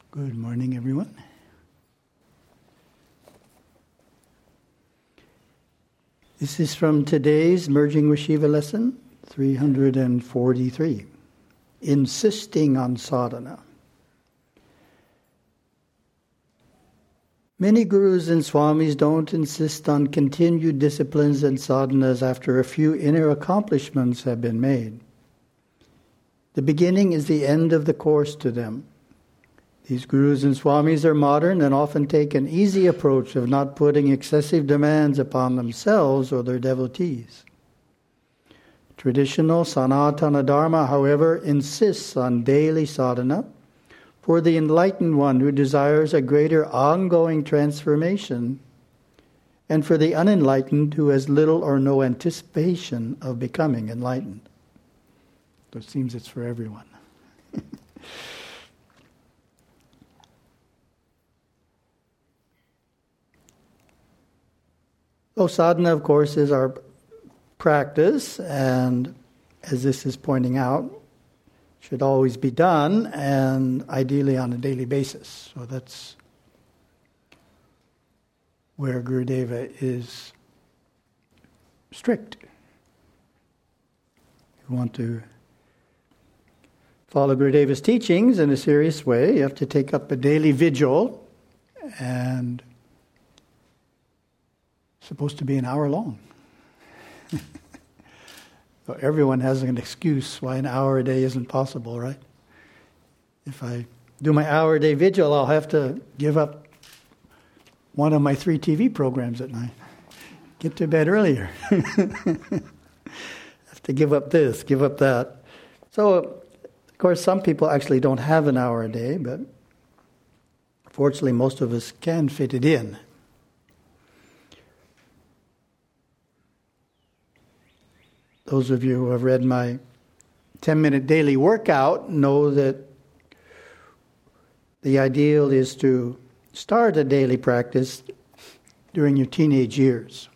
Good morning, everyone. This is from today's Merging with Shiva lesson, 343, Insisting on Sadhana. Many gurus and swamis don't insist on continued disciplines and sadhanas after a few inner accomplishments have been made. The beginning is the end of the course to them. These gurus and swamis are modern and often take an easy approach of not putting excessive demands upon themselves or their devotees. Traditional Sanatana Dharma, however, insists on daily sadhana for the enlightened one who desires a greater ongoing transformation, and for the unenlightened who has little or no anticipation of becoming enlightened. So it seems it's for everyone. So sadhana, of course, is our practice, and as this is pointing out, should always be done, and ideally on a daily basis. So that's where Gurudeva is strict. If you want to follow Gurudeva's teachings in a serious way, you have to take up a daily vigil, and supposed to be an hour long. So everyone has an excuse why an hour a day isn't possible, right? If I do my hour a day vigil, I'll have to give up one of my 3 TV programs at night. Get to bed earlier. Have to give up this, give up that. So, of course, some people actually don't have an hour a day, but fortunately most of us can fit it in. Those of you who have read my 10-minute daily workout know that the ideal is to start a daily practice during your teenage years.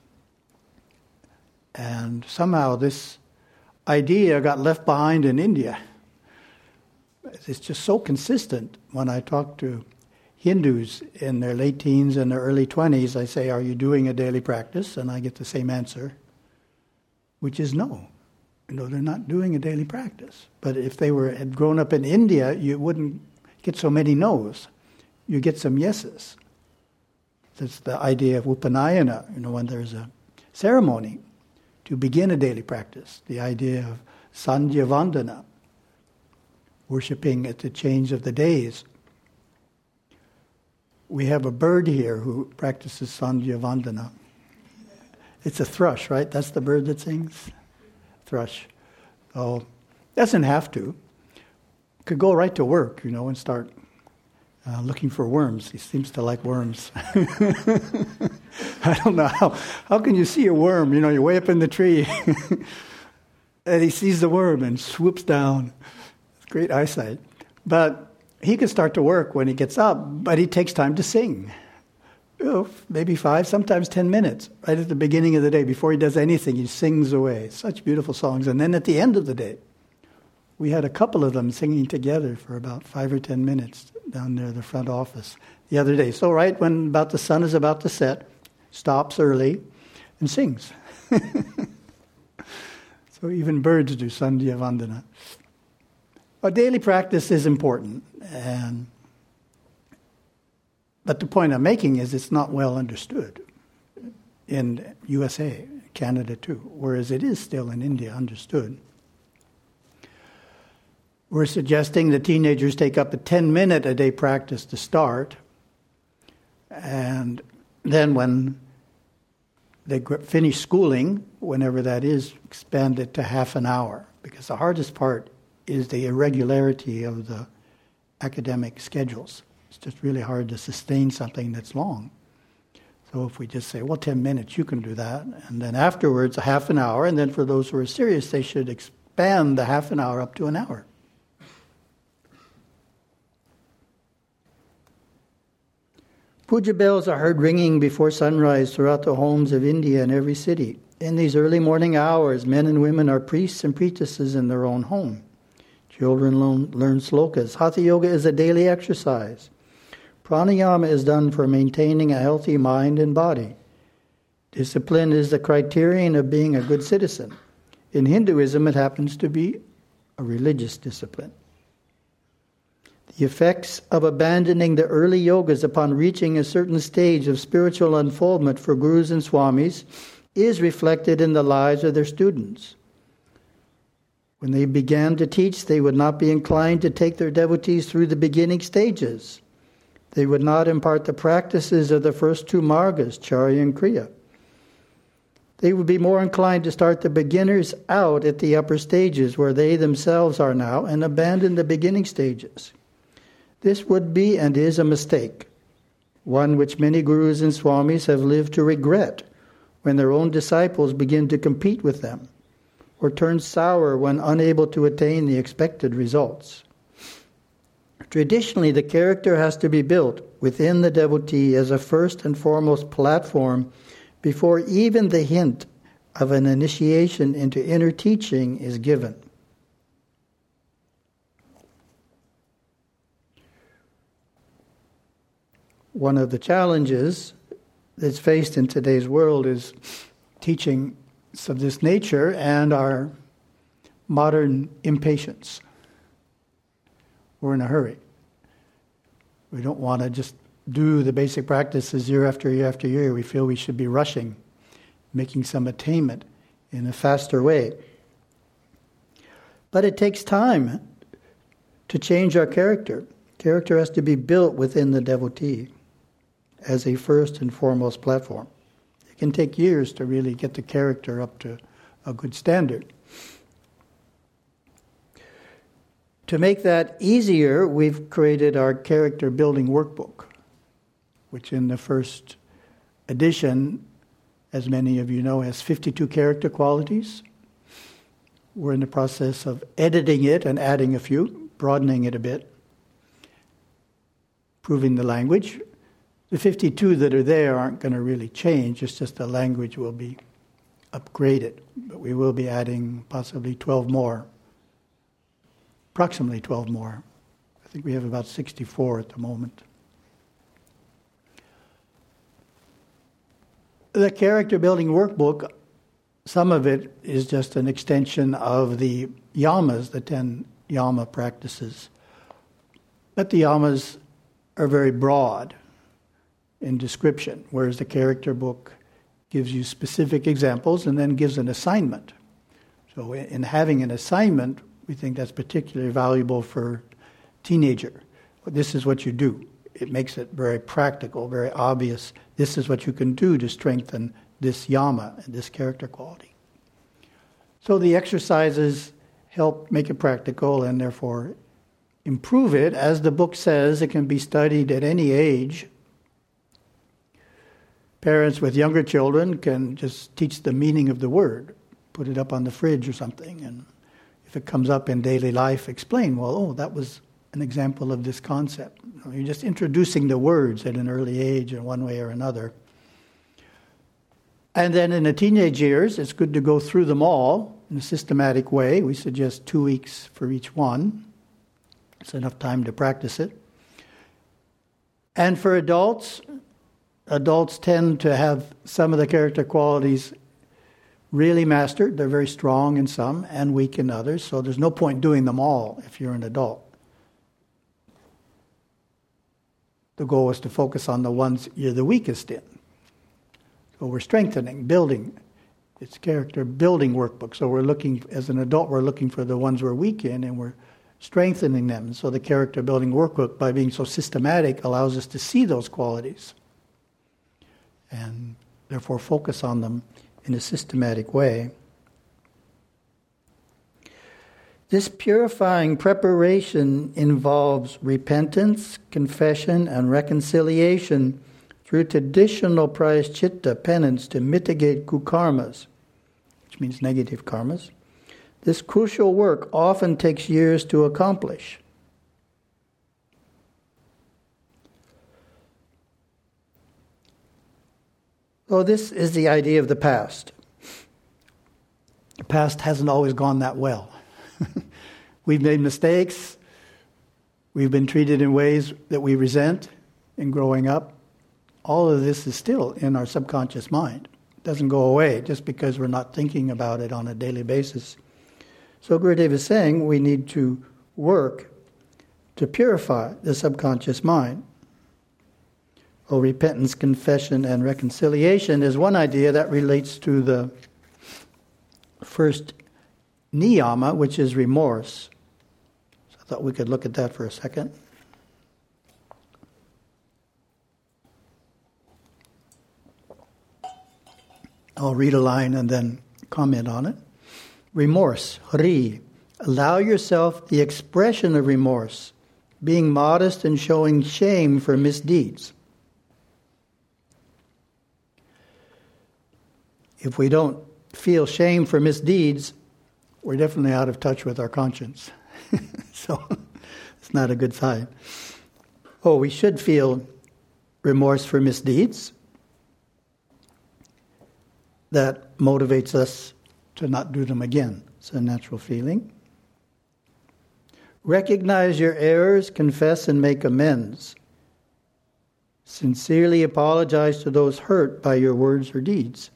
And somehow this idea got left behind in India. It's just so consistent. When I talk to Hindus in their late teens and their early 20s, I say, "Are you doing a daily practice?" And I get the same answer, which is no. No, they're not doing a daily practice. But if they had grown up in India, you wouldn't get so many no's. You get some yeses. That's the idea of Upanayana, when there's a ceremony to begin a daily practice. The idea of Sandhya Vandana, worshipping at the change of the days. We have a bird here who practices Sandhya Vandana. It's a thrush, right? That's the bird that sings? Thrush. So, doesn't have to. Could go right to work, and start looking for worms. He seems to like worms. I don't know how can you see a worm? You're way up in the tree. And he sees the worm and swoops down. Great eyesight. But he can start to work when he gets up, but he takes time to sing. Maybe 5, sometimes 10 minutes, right at the beginning of the day. Before he does anything, he sings away. Such beautiful songs. And then at the end of the day, we had a couple of them singing together for about 5 or 10 minutes down there at the front office the other day. So right when about the sun is about to set, stops early and sings. So even birds do Sandhya Vandana. A daily practice is important, but the point I'm making is it's not well understood in USA, Canada too, whereas it is still in India understood. We're suggesting that teenagers take up a 10-minute a day practice to start, and then when they finish schooling, whenever that is, expand it to half an hour, because the hardest part is the irregularity of the academic schedules. It's just really hard to sustain something that's long. So if we just say, 10 minutes, you can do that. And then afterwards, a half an hour. And then for those who are serious, they should expand the half an hour up to an hour. Puja bells are heard ringing before sunrise throughout the homes of India and every city. In these early morning hours, men and women are priests and priestesses in their own home. Children learn slokas. Hatha yoga is a daily exercise. Pranayama is done for maintaining a healthy mind and body. Discipline is the criterion of being a good citizen. In Hinduism, it happens to be a religious discipline. The effects of abandoning the early yogas upon reaching a certain stage of spiritual unfoldment for gurus and swamis is reflected in the lives of their students. When they began to teach, they would not be inclined to take their devotees through the beginning stages. They would not impart the practices of the first two margas, Charya and Kriya. They would be more inclined to start the beginners out at the upper stages where they themselves are now and abandon the beginning stages. This would be and is a mistake, one which many gurus and swamis have lived to regret when their own disciples begin to compete with them or turn sour when unable to attain the expected results. Traditionally, the character has to be built within the devotee as a first and foremost platform before even the hint of an initiation into inner teaching is given. One of the challenges that's faced in today's world is teaching of this nature and our modern impatience. We're in a hurry. We don't want to just do the basic practices year after year after year. We feel we should be rushing, making some attainment in a faster way. But it takes time to change our character. Character has to be built within the devotee as a first and foremost platform. It can take years to really get the character up to a good standard. To make that easier, we've created our character building workbook, which in the first edition, as many of you know, has 52 character qualities. We're in the process of editing it and adding a few, broadening it a bit, improving the language. The 52 that are there aren't going to really change, it's just the language will be upgraded. But we will be adding possibly 12 more, approximately 12 more. I think we have about 64 at the moment. The character building workbook, some of it is just an extension of the yamas, the 10 yama practices. But the yamas are very broad in description, whereas the character book gives you specific examples and then gives an assignment. So in having an assignment, we think that's particularly valuable for teenager. This is what you do. It makes it very practical, very obvious. This is what you can do to strengthen this yama and this character quality. So the exercises help make it practical and therefore improve it. As the book says, it can be studied at any age. Parents with younger children can just teach the meaning of the word, put it up on the fridge or something, and if it comes up in daily life, explain, that was an example of this concept. You're just introducing the words at an early age in one way or another. And then in the teenage years, it's good to go through them all in a systematic way. We suggest 2 weeks for each one. It's enough time to practice it. And for adults tend to have some of the character qualities really mastered. They're very strong in some and weak in others, so there's no point doing them all if you're an adult. The goal is to focus on the ones you're the weakest in. So we're strengthening, building. It's character building workbook. So we're looking, as an adult, we're looking for the ones we're weak in and we're strengthening them. So the character building workbook, by being so systematic, allows us to see those qualities and therefore focus on them in a systematic way. This purifying preparation involves repentance, confession, and reconciliation through traditional prayaschitta, penance, to mitigate kukarmas, which means negative karmas. This crucial work often takes years to accomplish. So this is the idea of the past. The past hasn't always gone that well. We've made mistakes. We've been treated in ways that we resent in growing up, all of this is still in our subconscious mind. It doesn't go away just because we're not thinking about it on a daily basis. So Gurudev is saying we need to work to purify the subconscious mind. Repentance, confession, and reconciliation is one idea that relates to the first niyama, which is remorse. So I thought we could look at that for a second. I'll read a line and then comment on it. Remorse, hri. Allow yourself the expression of remorse, being modest and showing shame for misdeeds. If we don't feel shame for misdeeds, we're definitely out of touch with our conscience. So it's not a good sign. We should feel remorse for misdeeds. That motivates us to not do them again. It's a natural feeling. Recognize your errors, confess, and make amends. Sincerely apologize to those hurt by your words or deeds.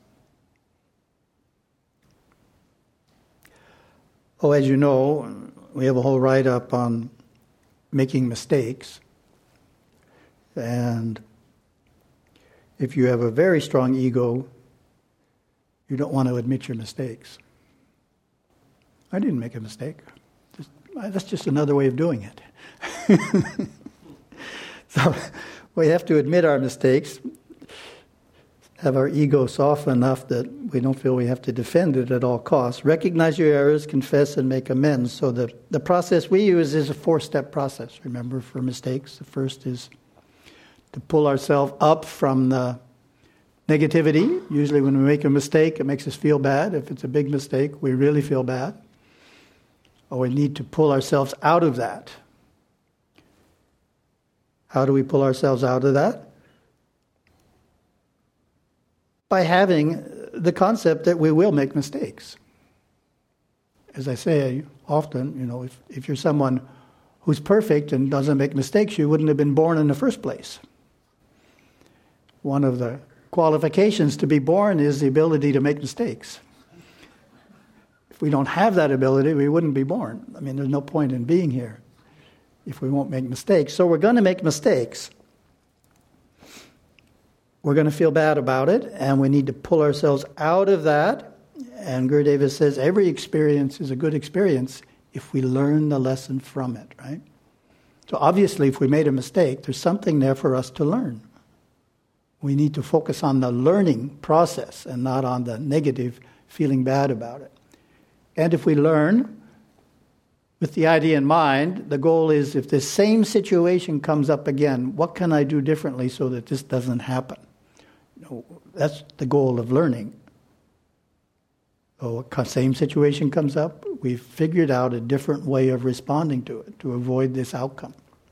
As you know, we have a whole write-up on making mistakes. And if you have a very strong ego, you don't want to admit your mistakes. I didn't make a mistake. That's just another way of doing it. So we have to admit our mistakes, have our ego soft enough that we don't feel we have to defend it at all costs. Recognize your errors, confess, and make amends. So the process we use is a 4-step process, remember, for mistakes. The first is to pull ourselves up from the negativity. Usually when we make a mistake, it makes us feel bad. If it's a big mistake, we really feel bad. We need to pull ourselves out of that. How do we pull ourselves out of that? By having the concept that we will make mistakes. As I say often, if you're someone who's perfect and doesn't make mistakes, you wouldn't have been born in the first place. One of the qualifications to be born is the ability to make mistakes. If we don't have that ability, we wouldn't be born. There's no point in being here if we won't make mistakes. So we're going to make mistakes. We're going to feel bad about it, and we need to pull ourselves out of that. And Gurudeva says every experience is a good experience if we learn the lesson from it, right? So obviously, if we made a mistake, there's something there for us to learn. We need to focus on the learning process and not on the negative feeling bad about it. And if we learn with the idea in mind, the goal is if this same situation comes up again, what can I do differently so that this doesn't happen? That's the goal of learning. So same situation comes up, we've figured out a different way of responding to it to avoid this outcome.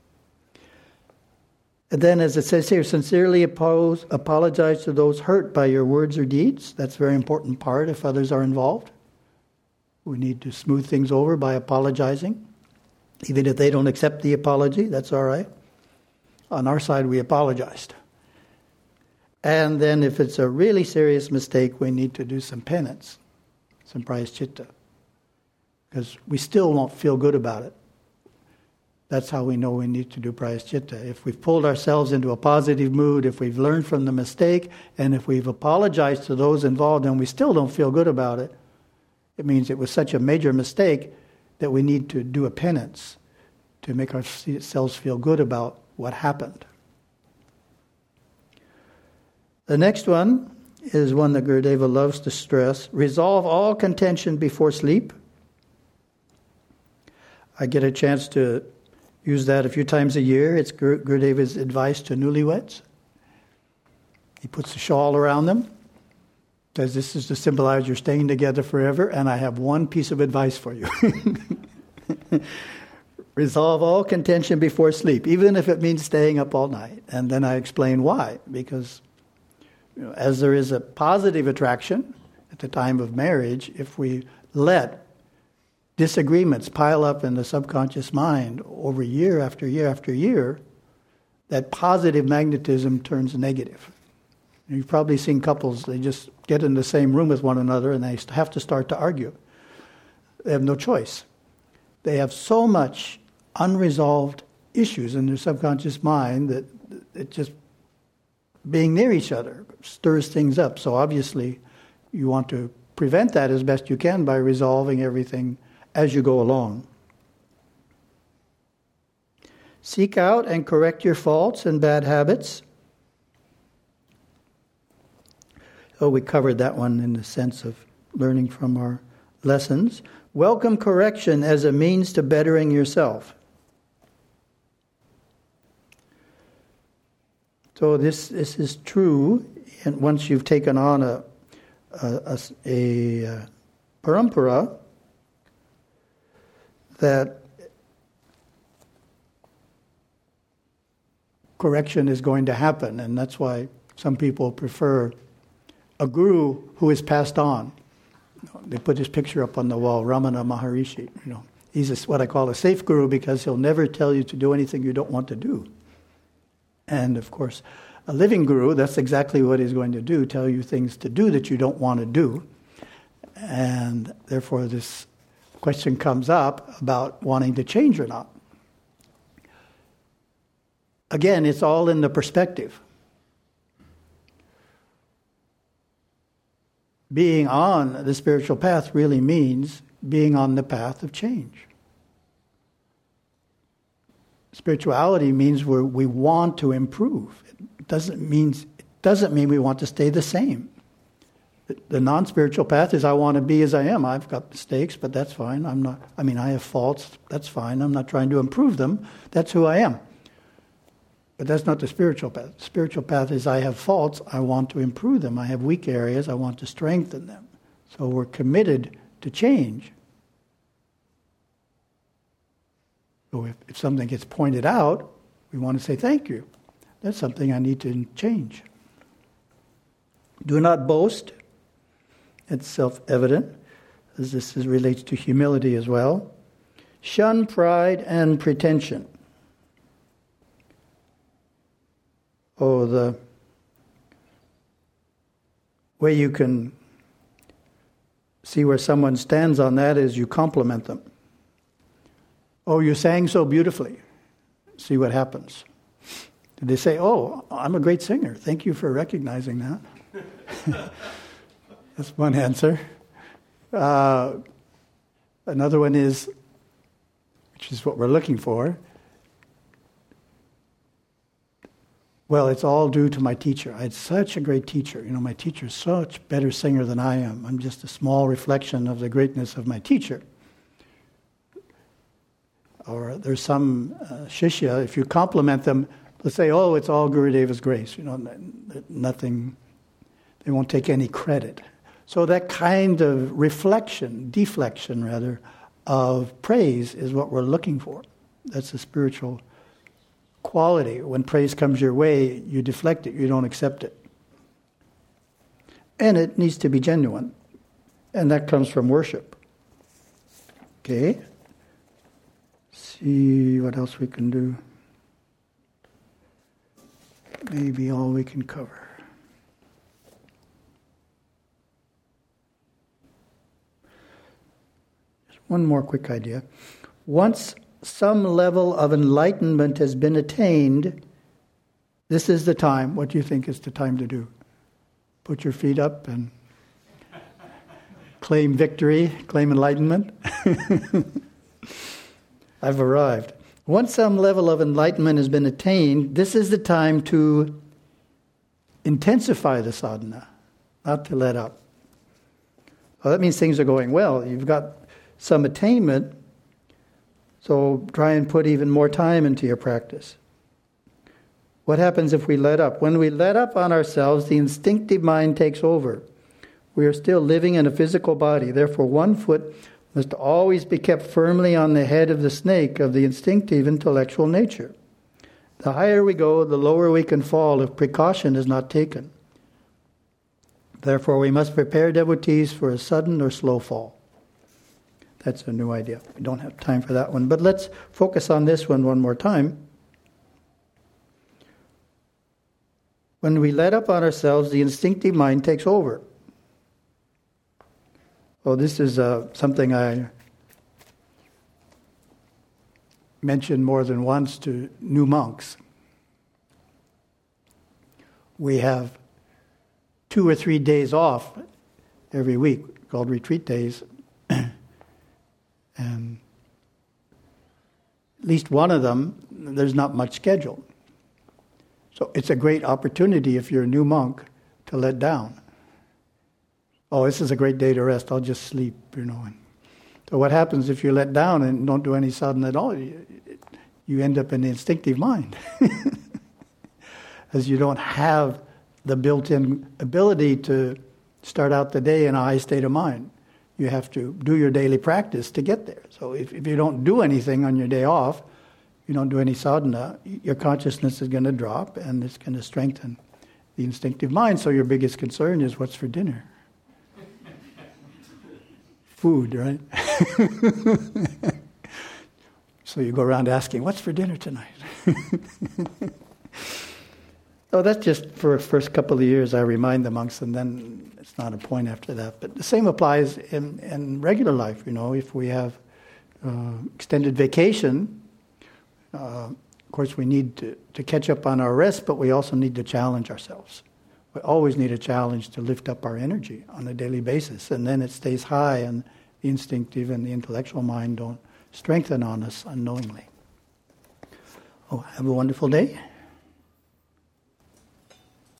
And then, as it says here, sincerely apologize to those hurt by your words or deeds. That's a very important part if others are involved. We need to smooth things over by apologizing. Even if they don't accept the apology, that's all right. On our side, we apologized. And then if it's a really serious mistake, we need to do some penance, some prayaschitta, because we still won't feel good about it. That's how we know we need to do prayaschitta. If we've pulled ourselves into a positive mood, if we've learned from the mistake, and if we've apologized to those involved and we still don't feel good about it, it means it was such a major mistake that we need to do a penance to make ourselves feel good about what happened. The next one is one that Gurudeva loves to stress. Resolve all contention before sleep. I get a chance to use that a few times a year. It's Gurudeva's advice to newlyweds. He puts a shawl around them, says this is to symbolize you're staying together forever, and I have one piece of advice for you. Resolve all contention before sleep, even if it means staying up all night. And then I explain why. Because as there is a positive attraction at the time of marriage, if we let disagreements pile up in the subconscious mind over year after year after year, that positive magnetism turns negative. You've probably seen couples, they just get in the same room with one another and they have to start to argue. They have no choice. They have so much unresolved issues in their subconscious mind that it just, being near each other stirs things up. So obviously you want to prevent that as best you can by resolving everything as you go along. Seek out and correct your faults and bad habits. Oh, we covered that one in the sense of learning from our lessons. Welcome correction as a means to bettering yourself. So this is true, and once you've taken on a parampara, that correction is going to happen, and that's why some people prefer a guru who is passed on. They put his picture up on the wall, Ramana Maharishi. He's what I call a safe guru because he'll never tell you to do anything you don't want to do. And of course, a living guru, that's exactly what he's going to do, tell you things to do that you don't want to do. And therefore this question comes up about wanting to change or not. Again, it's all in the perspective. Being on the spiritual path really means being on the path of change. Spirituality means we want to improve. It doesn't mean we want to stay the same. The non-spiritual path is I want to be as I am. I've got mistakes, but that's fine. I have faults, that's fine. I'm not trying to improve them. That's who I am. But that's not the spiritual path. The spiritual path is I have faults, I want to improve them. I have weak areas, I want to strengthen them. So we're committed to change. So if something gets pointed out, we want to say thank you. That's something I need to change. Do not boast. It's self-evident, as this relates to humility as well. Shun pride and pretension. Oh, the way you can see where someone stands on that is you compliment them. Oh, you sang so beautifully. See what happens. Did they say, oh, I'm a great singer. Thank you for recognizing that. That's one answer. Another one is, which is what we're looking for, well, it's all due to my teacher. I had such a great teacher. My teacher's such better singer than I am. I'm just a small reflection of the greatness of my teacher. Or there's some shishya, if you compliment them, they'll say, oh, it's all Gurudeva's grace. Nothing, they won't take any credit. So that kind of deflection rather, of praise is what we're looking for. That's a spiritual quality. When praise comes your way, you deflect it, you don't accept it. And it needs to be genuine. And that comes from worship. Okay. See what else we can do. Maybe all we can cover. Just one more quick idea. Once some level of enlightenment has been attained, this is the time. What do you think is the time to do? Put your feet up and claim victory, claim enlightenment? I've arrived. Once some level of enlightenment has been attained, this is the time to intensify the sadhana, not to let up. Well, that means things are going well. You've got some attainment, so try and put even more time into your practice. What happens if we let up? When we let up on ourselves, the instinctive mind takes over. We are still living in a physical body. Therefore, one foot must always be kept firmly on the head of the snake of the instinctive intellectual nature. The higher we go, the lower we can fall if precaution is not taken. Therefore, we must prepare devotees for a sudden or slow fall. That's a new idea. We don't have time for that one. But let's focus on this one more time. When we let up on ourselves, the instinctive mind takes over. Well, this is something I mentioned more than once to new monks. We have 2 or 3 days off every week called retreat days. And at least one of them, there's not much scheduled. So it's a great opportunity if you're a new monk to let down. Oh, this is a great day to rest. I'll just sleep, And so what happens if you let down and don't do any sadhana at all? You end up in the instinctive mind. As you don't have the built-in ability to start out the day in a high state of mind. You have to do your daily practice to get there. So if you don't do anything on your day off, you don't do any sadhana, your consciousness is going to drop and it's going to strengthen the instinctive mind. So your biggest concern is what's for dinner? Food, right? So you go around asking, what's for dinner tonight? So that's just for the first couple of years I remind the monks, and then it's not a point after that. But the same applies in regular life, If we have extended vacation, of course we need to catch up on our rest, but we also need to challenge ourselves. We always need a challenge to lift up our energy on a daily basis, and then it stays high and the instinctive and the intellectual mind don't strengthen on us unknowingly. Oh, have a wonderful day.